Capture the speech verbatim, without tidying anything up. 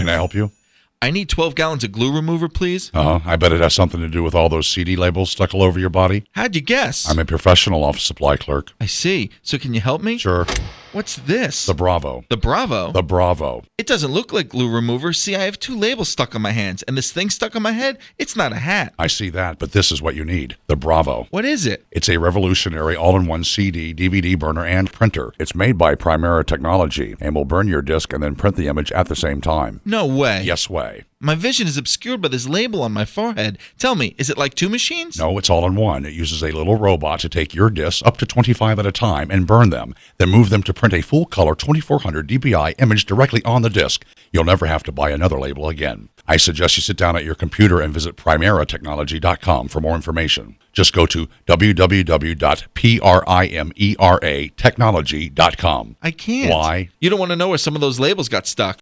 Can I help you? I need twelve gallons of glue remover, please. Uh-huh. I bet it has something to do with all those C D labels stuck all over your body. How'd you guess? I'm a professional office supply clerk. I see. So can you help me? Sure. What's this? The Bravo. The Bravo? The Bravo. It doesn't look like glue remover. See, I have two labels stuck on my hands, and this thing stuck on my head, it's not a hat. I see that, but this is what you need. The Bravo. What is it? It's a revolutionary all-in-one C D, D V D burner, and printer. It's made by Primera Technology and will burn your disc and then print the image at the same time. No way. Yes way. My vision is obscured by this label on my forehead. Tell me, is it like two machines? No, it's all in one. It uses a little robot to take your discs, up to twenty-five at a time, and burn them, then move them to print a full-color twenty-four hundred D P I image directly on the disc. You'll never have to buy another label again. I suggest you sit down at your computer and visit primera technology dot com for more information. Just go to w w w dot primera technology dot com. I can't. Why? You don't want to know where some of those labels got stuck.